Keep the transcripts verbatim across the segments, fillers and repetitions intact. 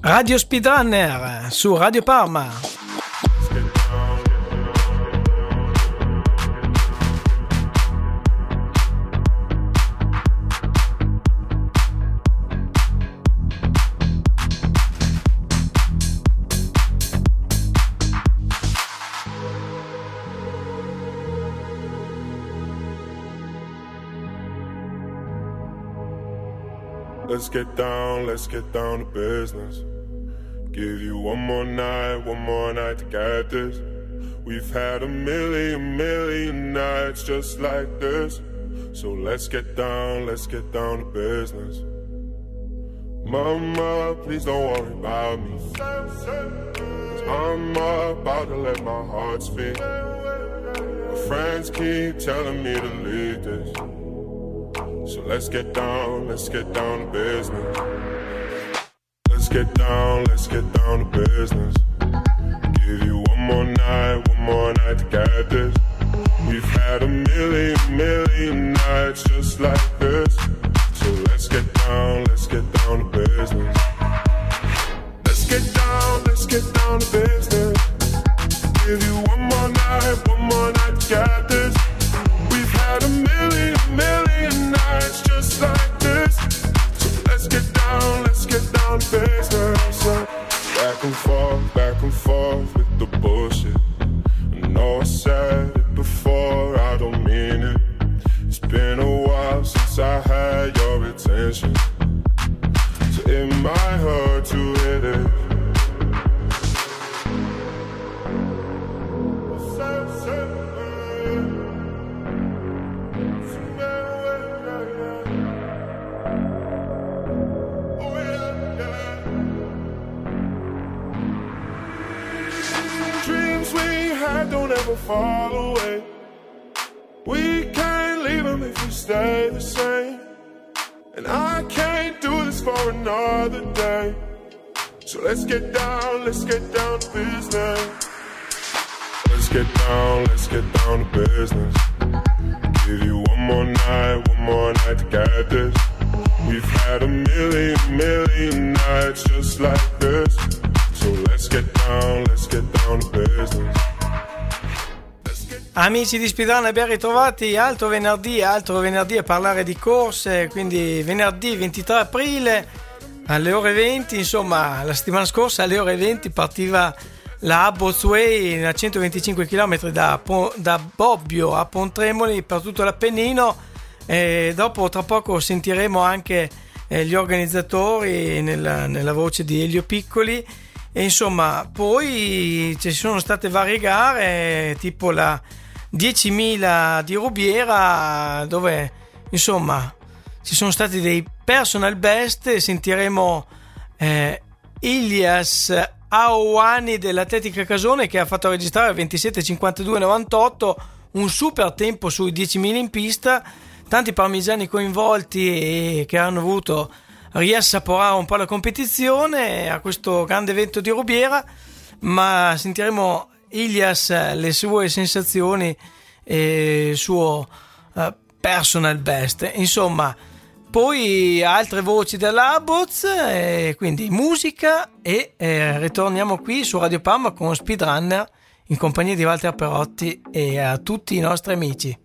Radio Speedrunner su Radio Parma. Let's get down, let's get down to business. Give you one more night, one more night to get this. We've had a million, million nights just like this. So let's get down, let's get down to business. Mama, please don't worry about me. 'Cause I'm about to let my heart speak. My friends keep telling me to leave this. So let's get down, let's get down to business. Let's get down, let's get down to business. Give you one more night, one more night to get this. We've had a million, million nights just like this. So let's get down, let's get down to business. Let's get down, let's get down to business. Give you one more night, one more night to get this. We've had a million, million nights just like this. So let's get down, let's get down to business. Back and forth, back and forth with the bullshit. I know I said it before, I don't mean it. It's been a while since I had your attention, so it might hurt to hit it. Don't ever fall away. We can't leave them if we stay the same. And I can't do this for another day. So let's get down, let's get down to business. Let's get down, let's get down to business. Give you one more night, one more night to get this. We've had a million, million nights just like this. So let's get down, let's get down to business. Amici di Speedrunner, ben ritrovati. Altro venerdì, altro venerdì a parlare di corse. Quindi venerdì ventitré aprile alle ore venti. Insomma, la settimana scorsa alle ore venti partiva la Abbott's Way a centoventicinque chilometri da, da Bobbio a Pontremoli per tutto l'Appennino. E dopo, tra poco, sentiremo anche eh, gli organizzatori nella, nella voce di Elio Piccoli. E insomma, poi ci sono state varie gare, tipo la diecimila di Rubiera, dove insomma ci sono stati dei personal best. Sentiremo eh, Ilias Aouani dell'Atletica Casone, che ha fatto registrare ventisette cinquantadue novantotto, un super tempo sui diecimila in pista. Tanti parmigiani coinvolti e che hanno voluto riassaporare un po' la competizione a questo grande evento di Rubiera. Ma sentiremo Ilias, le sue sensazioni e il suo uh, personal best. Insomma, poi altre voci dell'Abbott's, e quindi musica, e eh, ritorniamo qui su Radio Parma con Speedrunner in compagnia di Walter Perotti e a tutti i nostri amici.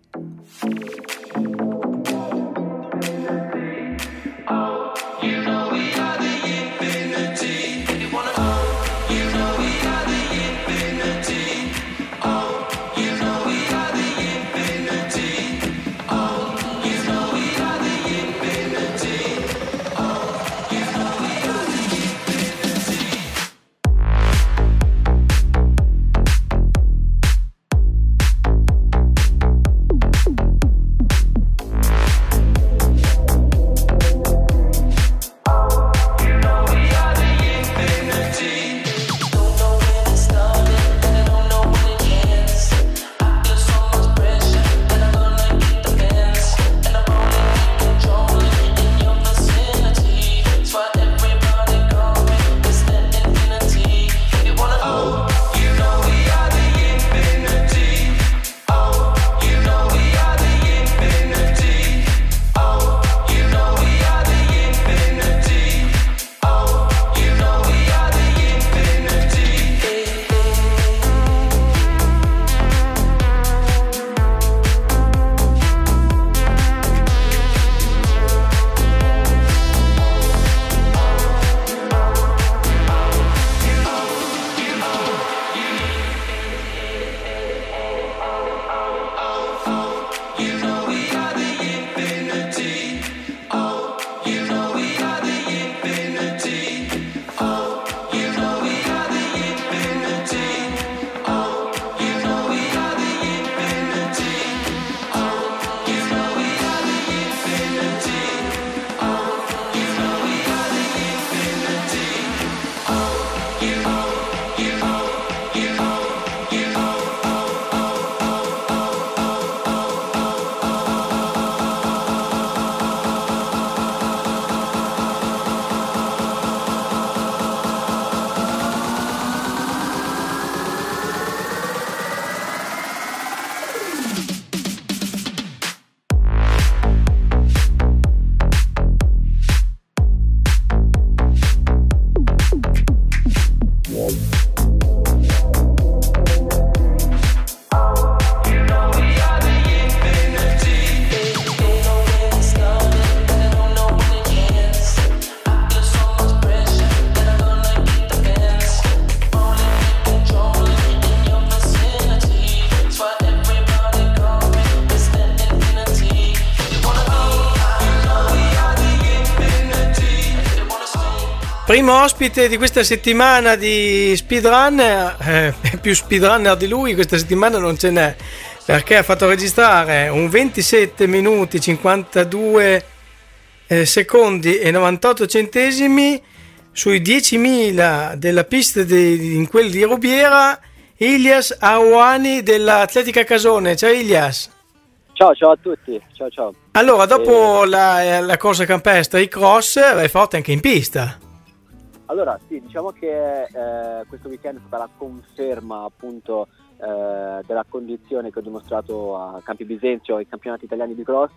primo ospite di questa settimana di Speedrunner, eh, più speedrunner di lui questa settimana non ce n'è, perché ha fatto registrare un ventisette minuti cinquantadue eh, secondi e novantotto centesimi sui diecimila della pista di, in quel di Rubiera, Ilias Aouani dell'Atletica Casone. Ciao Ilias. Ciao, ciao a tutti. Ciao, ciao. Allora, dopo eh... la, la corsa campestre, i cross, vai forte anche in pista. Allora, sì, diciamo che eh, questo weekend è stata la conferma appunto eh, della condizione che ho dimostrato a Campi Bisenzio ai campionati italiani di cross.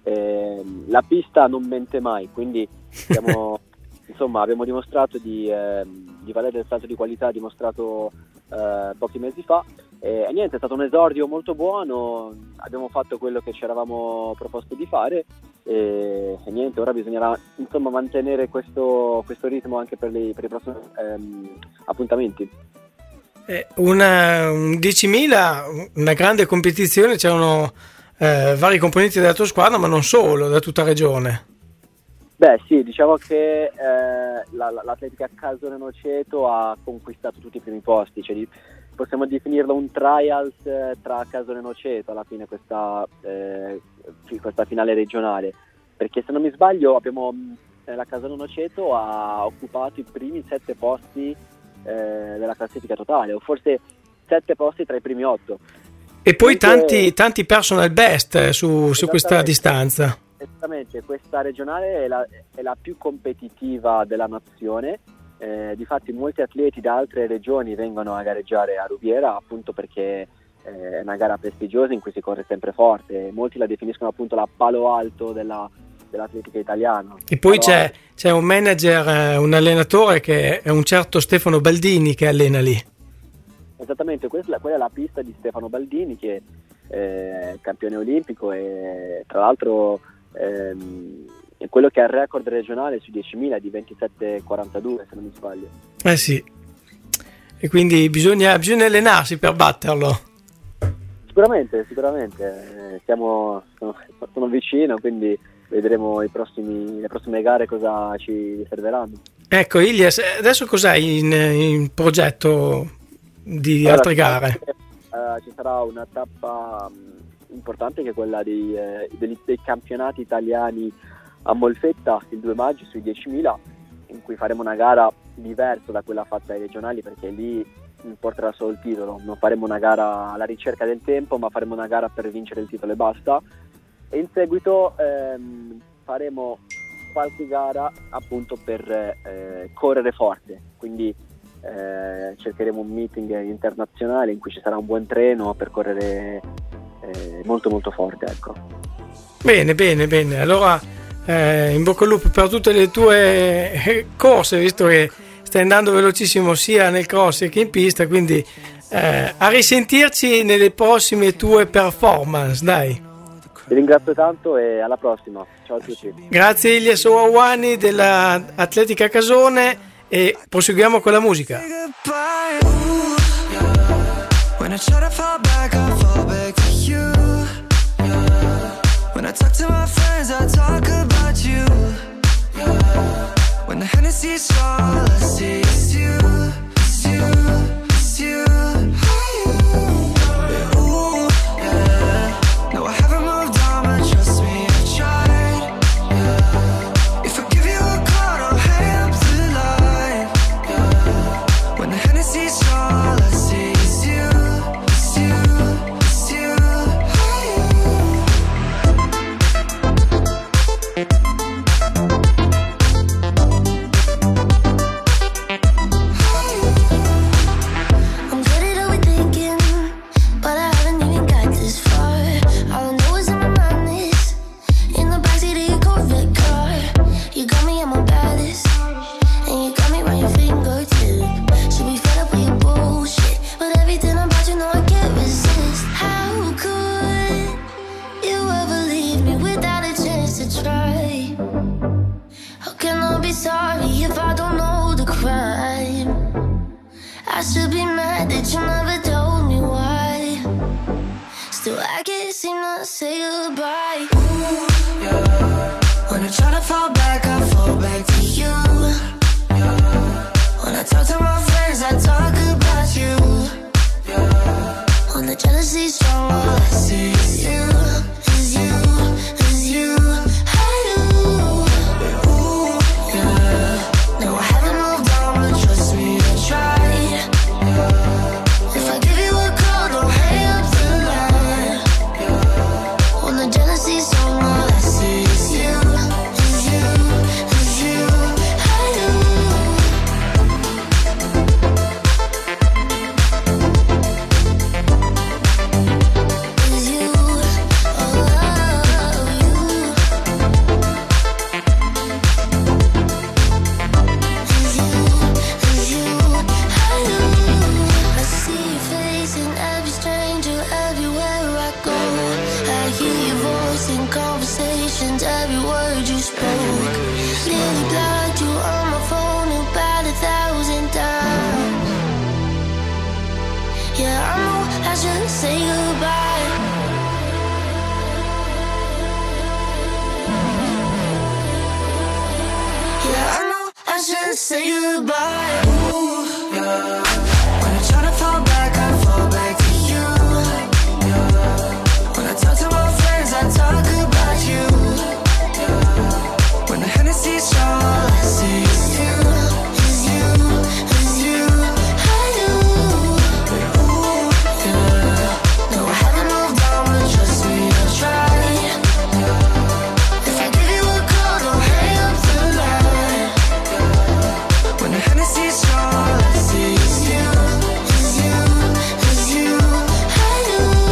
Eh, la pista non mente mai, quindi siamo, insomma, abbiamo dimostrato di, eh, di valere il salto di qualità dimostrato eh, pochi mesi fa. E niente, è stato un esordio molto buono, abbiamo fatto quello che ci eravamo proposto di fare e, e niente, ora bisognerà insomma mantenere questo, questo ritmo anche per, le, per i prossimi ehm, appuntamenti. Eh, una, un diecimila, una grande competizione, c'erano eh, vari componenti della tua squadra, ma non solo, da tutta la regione. Beh sì, diciamo che eh, la, l'Atletica Casone Noceto ha conquistato tutti i primi posti, cioè di, possiamo definirlo un trials eh, tra Casone e Noceto alla fine questa, eh, questa finale regionale, perché se non mi sbaglio abbiamo eh, la Casone Noceto ha occupato i primi sette posti eh, della classifica totale, o forse sette posti tra i primi otto. E poi Dunque, tanti, tanti personal best eh, su, su questa distanza. Esattamente, questa regionale è la, è la più competitiva della nazione. Eh, difatti molti atleti da altre regioni vengono a gareggiare a Rubiera appunto perché eh, è una gara prestigiosa in cui si corre sempre forte. Molti la definiscono appunto la palo alto della, dell'atletica italiana. E poi c'è, palo c'è un manager, eh, un allenatore che è un certo Stefano Baldini che allena lì. Esattamente, quella, quella è la pista di Stefano Baldini che è campione olimpico e tra l'altro ehm, è quello che ha il record regionale sui diecimila di ventisette quarantadue se non mi sbaglio. Eh sì, e quindi bisogna, bisogna allenarsi per batterlo. Sicuramente, sicuramente, eh, siamo, sono, sono vicino, quindi vedremo i prossimi, le prossime gare cosa ci serveranno. Ecco Ilias, adesso cos'hai in, in progetto di allora, altre gare? Uh, ci sarà una tappa um, importante che è quella dei, eh, dei, dei campionati italiani a Molfetta il due maggio sui diecimila, in cui faremo una gara diversa da quella fatta ai regionali perché lì importerà solo il titolo, non faremo una gara alla ricerca del tempo ma faremo una gara per vincere il titolo e basta, e in seguito ehm, faremo qualche gara appunto per eh, correre forte, quindi eh, cercheremo un meeting internazionale in cui ci sarà un buon treno per correre eh, molto molto forte, ecco. Bene, bene, bene, allora Eh, in bocca al lupo per tutte le tue corse, visto che stai andando velocissimo sia nel cross che in pista, quindi eh, a risentirci nelle prossime tue performance, dai. Ti ringrazio tanto e alla prossima, ciao a tutti. Grazie Ilias Aouani della Atletica Casone e proseguiamo con la musica. When I talk to my friends, I talk about you. When the Hennessy's all I see is you, it's you, it's you. Yeah, ooh, yeah. No, I haven't moved on, but trust me, I tried. Yeah. If I give you a call, I'll hang up the line. Yeah. When the Hennessy's all I see is you, it's you, it's you. Sorry if I don't know the crime. I should be mad that you never told me why. Still I can't seem to say goodbye. Ooh, yeah. When I try to fall back, I fall back to you. Yeah. I talk about you. Yeah. When the jealousy's strong, all I see is you, is you, is you. I do. Ooh, yeah. No, I haven't moved on, but trust me, I tried. Yeah. If I give you a call, don't hang up the line. Yeah. When the jealousy's strong, all I see is you, is you, is you. I do. Is you, oh, you. Is you, is you. I do. I see your face in every stranger, everywhere I go. I hear your voice in conversations, every word you spoke. Nearly blocked you on my phone about a thousand times. Yeah, I know I should say goodbye. Yeah, I know I should say goodbye. Ooh, yeah. When I try to fall back, I fall back to you. Yeah. When I talk to my friends, I talk about you. Yeah. When the Hennessy's strong, all I see is you, is you, is you. I do. Ooh, yeah. No, I haven't moved on, but trust me, I tried. Yeah. If I give you a call, don't hang up the line. Yeah. When the Hennessy's strong, all I see is you, is you, is you. I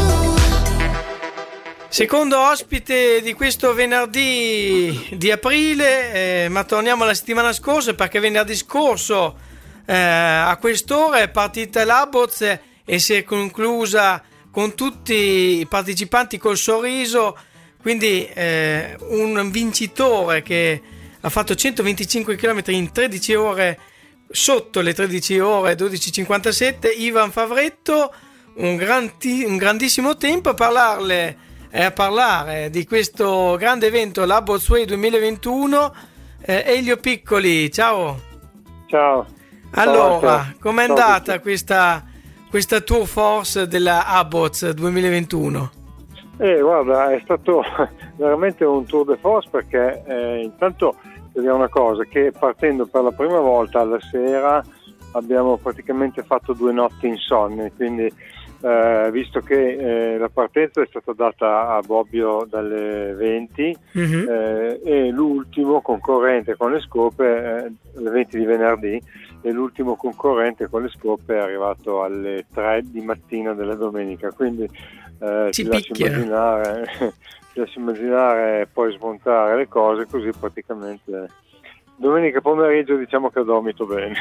do. Secondo ospite di questo venerdì di aprile, eh, ma torniamo alla settimana scorsa, perché venerdì scorso eh, a quest'ora è partita l'Aboz e si è conclusa con tutti i partecipanti col sorriso, quindi eh, un vincitore che ha fatto centoventicinque chilometri in tredici ore, sotto le tredici ore, dodici e cinquantasette, Ivan Favretto, un, granti- un grandissimo tempo. A parlarle e a parlare di questo grande evento, l'Aboz Way duemilaventuno, eh, Elio Piccoli, ciao. Ciao. Allora, com'è Ciao a andata tutti. questa, questa tour force della Aboz duemilaventuno? Eh, guarda, è stato veramente un tour de force, perché eh, intanto vediamo una cosa, che partendo per la prima volta alla sera abbiamo praticamente fatto due notti insonni, quindi eh, visto che eh, la partenza è stata data a Bobbio dalle venti, Mhm. eh, e l'ultimo concorrente con le scope, eh, alle venti di venerdì, e l'ultimo concorrente con le scope è arrivato alle tre di mattina della domenica, quindi eh, Ci ti lascio picchia. immaginare, ti lascio immaginare poi smontare le cose, così praticamente domenica pomeriggio diciamo che ho dormito bene.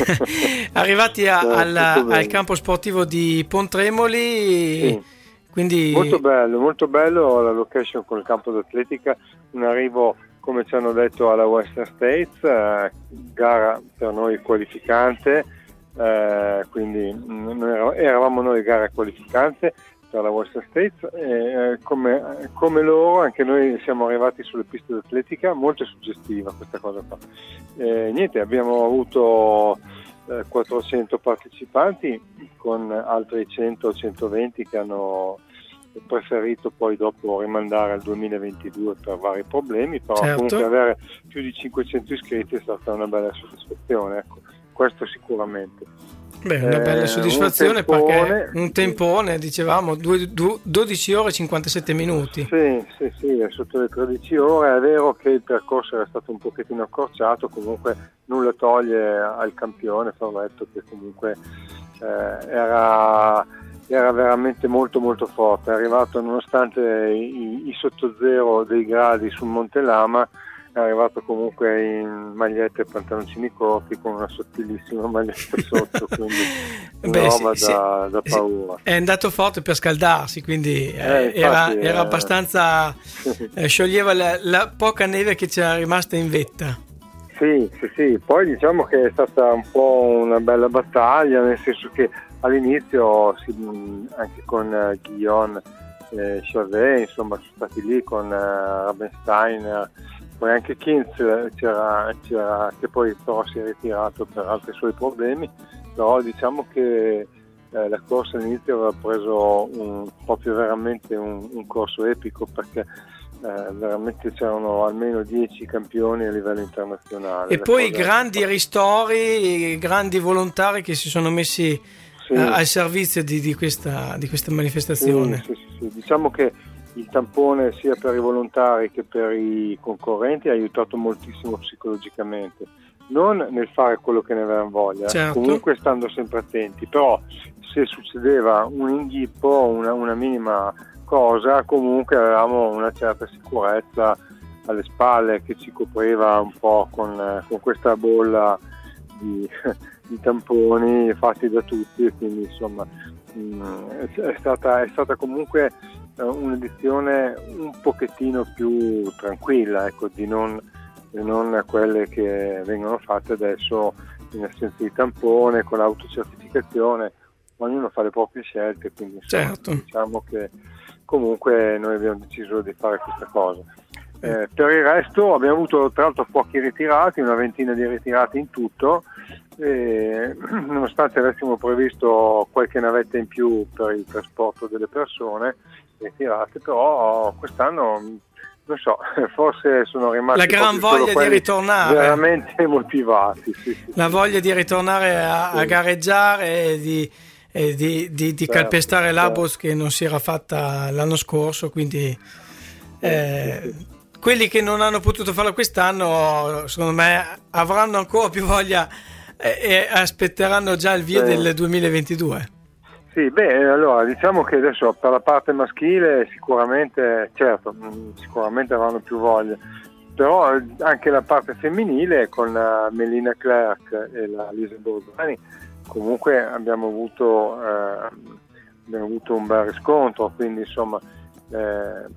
Arrivati a- Eh, alla- tutto bene. al campo sportivo di Pontremoli, Sì. quindi Molto bello, molto bello la location con il campo d'atletica, un arrivo come ci hanno detto alla Western States, eh, gara per noi qualificante, eh, quindi mm, noi era- eravamo noi gara qualificante per la Western States, e eh, come, come loro anche noi siamo arrivati sulle piste d'atletica, molto suggestiva questa cosa qua. Eh, niente, abbiamo avuto eh, quattrocento partecipanti con altri cento centoventi che hanno preferito poi dopo rimandare al duemilaventidue per vari problemi, però Certo. comunque avere più di cinquecento iscritti è stata una bella soddisfazione, ecco, questo sicuramente. beh, una bella Eh, soddisfazione, un tempone. perché un tempone, dicevamo, due- due- dodici ore e cinquantasette minuti. Sì, sì, sì, è sotto le tredici ore, è vero che il percorso era stato un pochettino accorciato, comunque nulla toglie al campione Favretto, che comunque eh, era, era veramente molto molto forte, è arrivato nonostante i, i sotto zero dei gradi sul Monte Lama, è arrivato comunque in magliette e pantaloncini corti con una sottilissima maglietta sotto, quindi una Beh, roba sì, da, da sì, paura. è andato forte per scaldarsi, quindi eh, Eh, infatti, era, era eh. abbastanza, eh, scioglieva la, la poca neve che c'era rimasta in vetta. Sì, sì, sì, poi diciamo che è stata un po' una bella battaglia, nel senso che all'inizio sì, mh, anche con uh, Guillaume e Chavet, insomma, sono stati lì con uh, Rabenstein poi anche Kinz c'era, c'era, che poi però si è ritirato per altri suoi problemi, però diciamo che eh, la corsa all'inizio aveva preso un, proprio veramente un, un corso epico, perché eh, veramente c'erano almeno dieci campioni a livello internazionale. E la poi cosa... grandi ristori, grandi volontari che si sono messi sì. eh, al servizio di, di, questa, di questa manifestazione. Sì, sì, sì, sì. Diciamo che il tampone sia per i volontari che per i concorrenti ha aiutato moltissimo psicologicamente, non nel fare quello che ne avevano voglia, certo. comunque stando sempre attenti, però se succedeva un inghippo, una, una minima cosa, comunque avevamo una certa sicurezza alle spalle che ci copriva un po' con, con questa bolla di, di tamponi fatti da tutti, e quindi insomma mh, è stata, è stata comunque un'edizione un pochettino più tranquilla, ecco, di non, di non quelle che vengono fatte adesso in assenza di tampone, con l'autocertificazione. Ognuno fa le proprie scelte, quindi insomma, certo. diciamo che comunque noi abbiamo deciso di fare questa cosa. Eh, per il resto abbiamo avuto tra l'altro pochi ritirati, una ventina di ritirati in tutto, e, nonostante avessimo previsto qualche navetta in più per il trasporto delle persone ritirate, però quest'anno non so, forse sono rimasti la gran voglia di ritornare, veramente motivati, sì, sì, la sì. voglia di ritornare a, sì. a gareggiare e di, e di, di, di certo, calpestare certo. l'Abos che non si era fatta l'anno scorso, quindi eh, sì, sì. quelli che non hanno potuto farlo quest'anno secondo me avranno ancora più voglia e, e aspetteranno già il via sì. del duemilaventidue. Sì, beh, allora diciamo che adesso per la parte maschile sicuramente, certo, sicuramente avranno più voglia, però anche la parte femminile con la Melina Clerc e la Lisa Borzani comunque abbiamo avuto, eh, abbiamo avuto un bel riscontro, quindi insomma eh,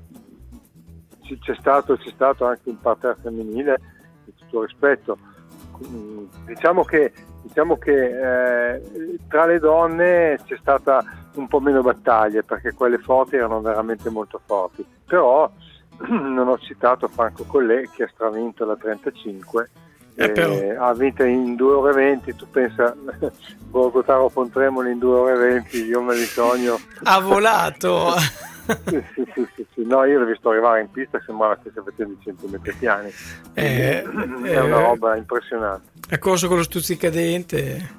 c'è stato, c'è stato anche un parterre femminile di tutto rispetto. Diciamo che Diciamo che eh, tra le donne c'è stata un po' meno battaglie, perché quelle forti erano veramente molto forti, però non ho citato Franco Collet che ha stravinto la trentacinque, eh, eh, ha vinto in due ore e venti, tu pensa Borgotaro Pontremoli in due ore e venti, io me li sogno. Ha volato! Sì, sì, sì, sì, sì. No, io l'ho visto arrivare in pista, sembrava che stesse facendo i cento metri piani, eh, è eh, una roba impressionante. Ha corso con lo stuzzicadente,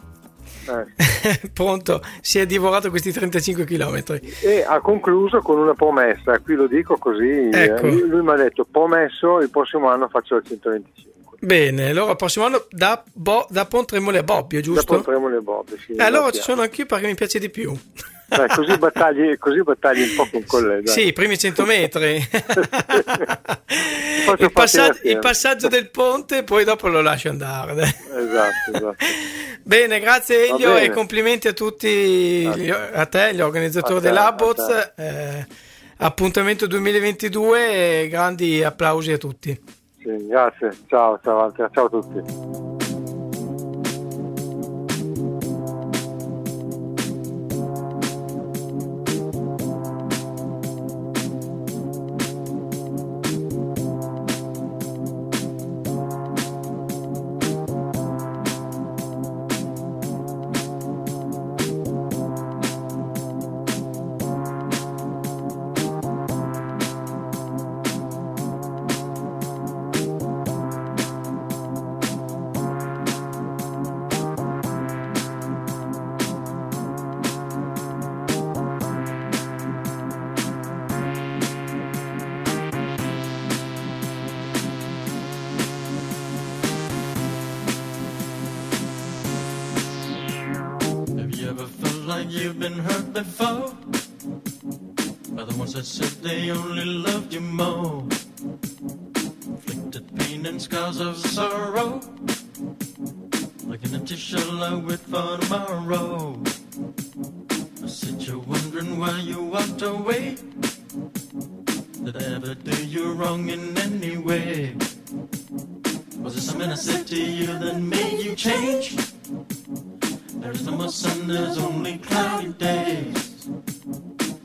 eh. pronto, si è divorato questi trentacinque chilometri e ha concluso con una promessa, qui lo dico così, ecco. lui, lui mi ha detto promesso il prossimo anno faccio il centoventicinque. Bene, allora il prossimo anno da, Bo, da Pontremoli a Bobbio, giusto? Da Pontremoli a Bobbio, sì. Eh, allora ci sono anch'io perché mi piace di più. Dai, così battagli, così battagli un po' con collega. Sì, i primi cento metri. il, passaggio, il passaggio del ponte, poi dopo lo lascio andare. Esatto, esatto. Bene, grazie Elio e complimenti a tutti, grazie. A te, gli organizzatori dell'Aboz. Eh, appuntamento duemilaventidue e grandi applausi a tutti. Sì, grazie, ciao, ciao, ciao a tutti. You've been hurt before by the ones that said they only loved you more. Inflicted pain and scars of sorrow, like an empty shell I wait for tomorrow. I said you're wondering why you walked away. Did I ever do you wrong in any way? Was it something I said to you that made you change? There's no more sun, there's only cloudy days.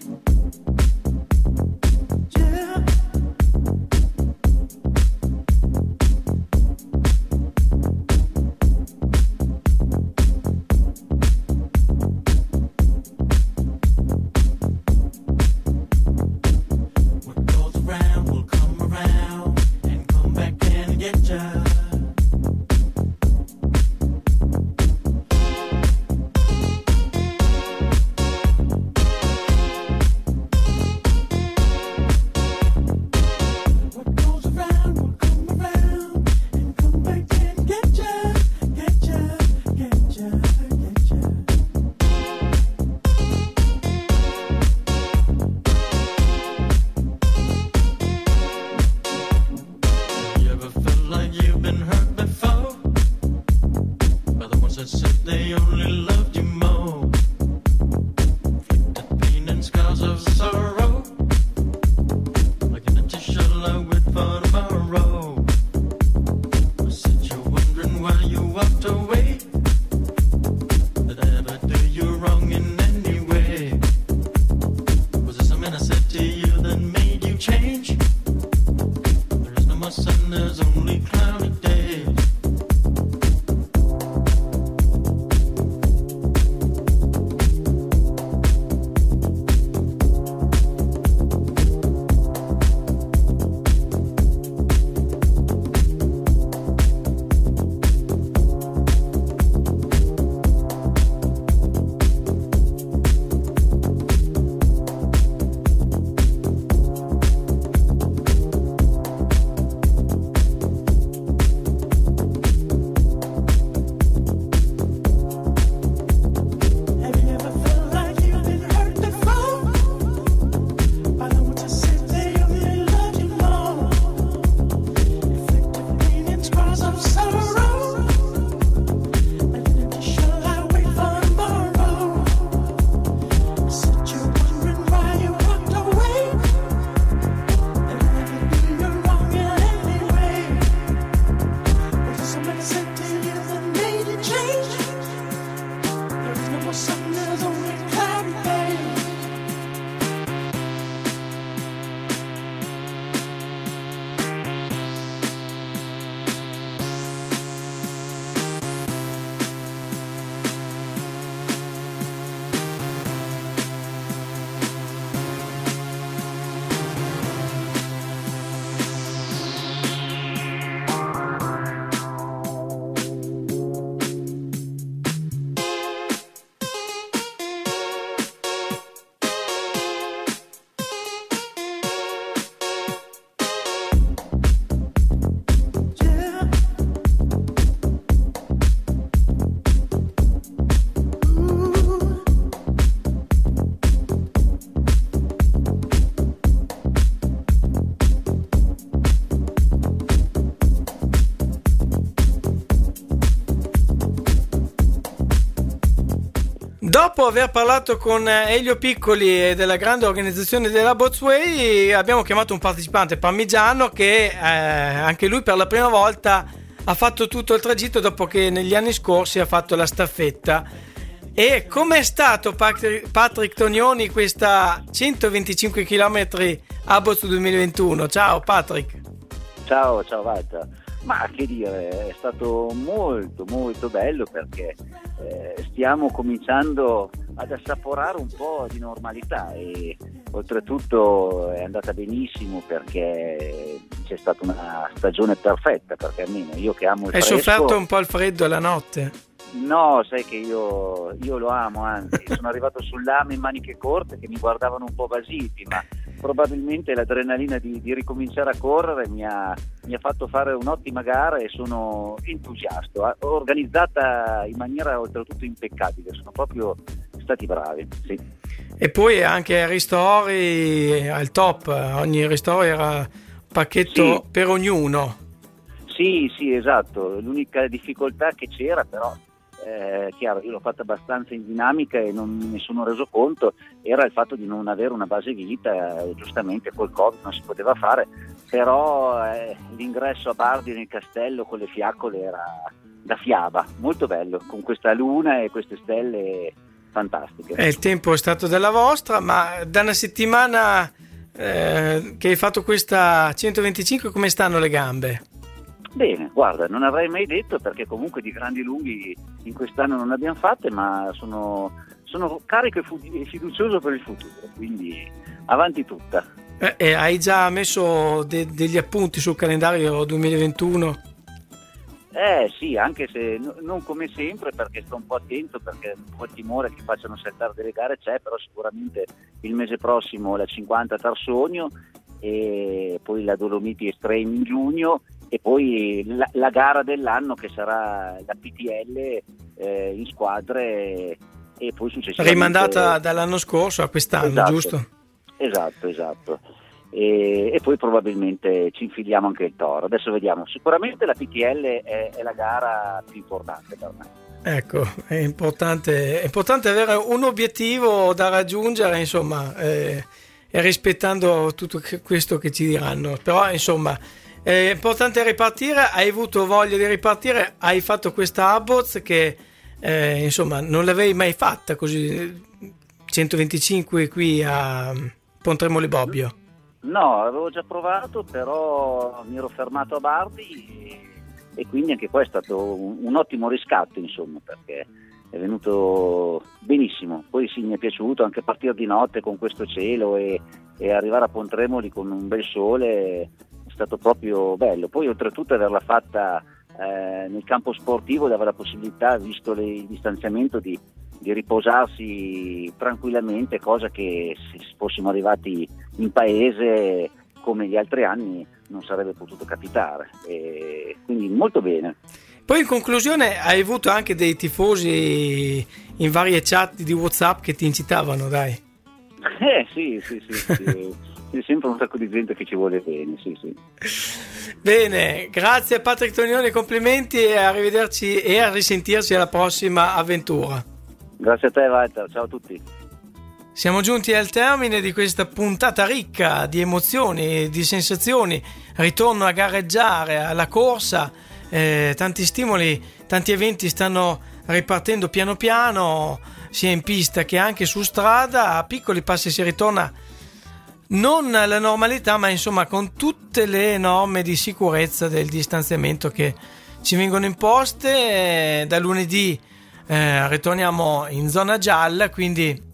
Yeah. they only loved you more. Inflicted pain and scars of sorrow, like an empty shell I wait for tomorrow. I said you're wondering why you walked away. Did I ever do you wrong in any way? Was it something I said to you that made you change? There is no more sun, there's only cloudy days. Dopo aver parlato con Elio Piccoli e della grande organizzazione della Botsway, abbiamo chiamato un partecipante parmigiano che eh, anche lui per la prima volta ha fatto tutto il tragitto dopo che negli anni scorsi ha fatto la staffetta. E com'è stato, Patrick, Patrick Tonioni, questa centoventicinque chilometri Abbots duemilaventuno? Ciao Patrick. Ciao, ciao Walter. Ma che dire, è stato molto molto bello perché eh, stiamo cominciando ad assaporare un po' di normalità e oltretutto è andata benissimo perché c'è stata una stagione perfetta, perché almeno io che amo il Hai fresco... Hai sofferto un po' il freddo la notte? No, sai che io, io lo amo, anzi sono arrivato sul lame in maniche corte che mi guardavano un po' basiti, ma probabilmente l'adrenalina di, di ricominciare a correre mi ha, mi ha fatto fare un'ottima gara e sono entusiasta, organizzata in maniera oltretutto impeccabile, sono proprio stati bravi, sì. E poi anche ristori al top, ogni ristoro era un pacchetto sì. Per ognuno. Sì, sì, esatto, l'unica difficoltà che c'era però, eh, chiaro, io l'ho fatta abbastanza in dinamica e non me ne sono reso conto, era il fatto di non avere una base vita, e giustamente col Covid non si poteva fare, però eh, l'ingresso a Bardi nel castello con le fiaccole era da fiaba, molto bello, con questa luna e queste stelle fantastiche. E il tempo è stato della vostra, ma da una settimana eh, che hai fatto questa centoventicinque, come stanno le gambe? Bene, guarda, non avrei mai detto perché comunque di grandi lunghi in quest'anno non ne abbiamo fatte, ma sono, sono carico e fiducioso per il futuro, quindi avanti tutta. Eh, e hai già messo de- degli appunti sul calendario duemilaventuno? Eh sì, anche se no, non come sempre, perché sto un po' attento, perché un po' il timore che facciano saltare delle gare c'è, però sicuramente il mese prossimo la cinquanta a Tarsonio e poi la Dolomiti Extreme in giugno e poi la, la gara dell'anno che sarà la P T L eh, in squadre e poi successivamente rimandata dall'anno scorso a quest'anno, esatto, giusto? Esatto, esatto. E, e poi probabilmente ci infiliamo anche il Toro. Adesso vediamo, sicuramente la P T L è, è la gara più importante per me. Ecco, è importante, è importante avere un obiettivo da raggiungere, insomma, eh, e rispettando tutto questo che ci diranno. Però, insomma, è importante ripartire. Hai avuto voglia di ripartire, hai fatto questa Abboz che, eh, insomma, non l'avevi mai fatta così, centoventicinque qui a Pontremoli Bobbio. No, avevo già provato, però mi ero fermato a Bardi e, e quindi anche questo è stato un, un ottimo riscatto, insomma, perché è venuto benissimo. Poi sì, mi è piaciuto anche partire di notte con questo cielo e, e arrivare a Pontremoli con un bel sole, è stato proprio bello. Poi oltretutto averla fatta eh, nel campo sportivo dava la possibilità, visto le, il distanziamento, di, di riposarsi tranquillamente, cosa che se fossimo arrivati in paese come gli altri anni non sarebbe potuto capitare, e quindi molto bene. Poi in conclusione hai avuto anche dei tifosi in varie chat di WhatsApp che ti incitavano, dai. Eh sì, sì, sì, sì. C'è sempre un sacco di gente che ci vuole bene, sì, sì. Bene, grazie a Patrick Tonioni, complimenti e arrivederci e a risentirci alla prossima avventura. Grazie a te, Walter, ciao a tutti. Siamo giunti al termine di questa puntata ricca di emozioni, di sensazioni, ritorno a gareggiare, alla corsa, eh, tanti stimoli, tanti eventi stanno ripartendo piano piano, sia in pista che anche su strada, a piccoli passi si ritorna non alla normalità, ma insomma con tutte le norme di sicurezza del distanziamento che ci vengono imposte. Eh, da lunedì eh, ritorniamo in zona gialla, quindi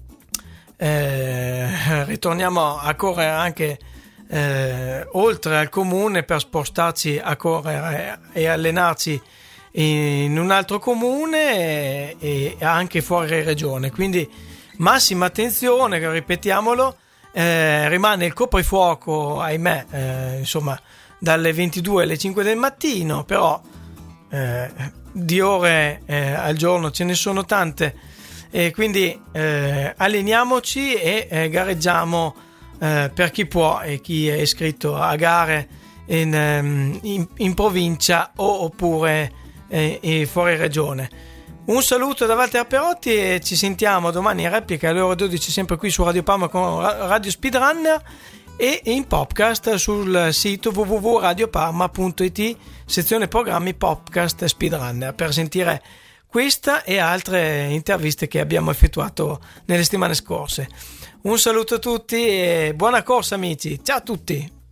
Eh, ritorniamo a correre anche eh, oltre al comune per spostarci a correre e allenarci in un altro comune e, e anche fuori regione, quindi massima attenzione, ripetiamolo, eh, rimane il coprifuoco, ahimè, eh, insomma dalle ventidue alle cinque del mattino, però eh, di ore eh, al giorno ce ne sono tante. E quindi eh, alleniamoci e eh, gareggiamo eh, per chi può e chi è iscritto a gare in, in, in provincia o, oppure eh, fuori regione. Un saluto da Walter Perotti e ci sentiamo domani in replica alle ore dodici sempre qui su Radio Parma con Radio Speedrunner e in podcast sul sito w w w punto radio parma punto i t, sezione programmi podcast Speedrunner, per sentire questa e altre interviste che abbiamo effettuato nelle settimane scorse. Un saluto a tutti e buona corsa, amici. Ciao a tutti.